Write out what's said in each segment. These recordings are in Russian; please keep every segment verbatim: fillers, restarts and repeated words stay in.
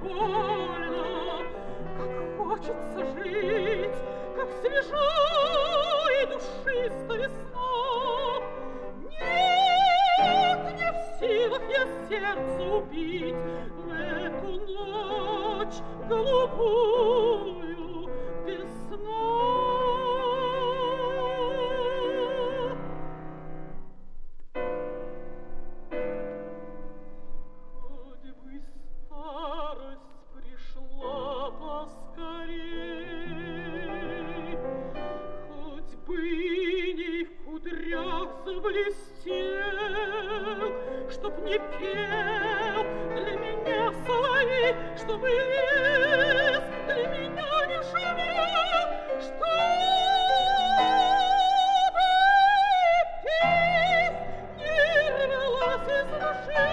больно, как хочется жить, как свежо и душисто весна. Нет, не в силах я сердце убить в эту ночь голубую без сна. Хоть бы старость пришла поскорей, хоть бы иней в кудрях заблестел, чтоб не пел для меня соловей, чтобы лес для меня не шумел, чтобы песнь не рвалась из души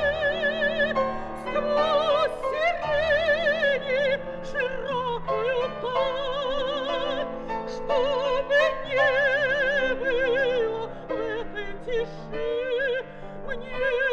сквозь сирени широкую даль, чтобы не было в этой тиши мне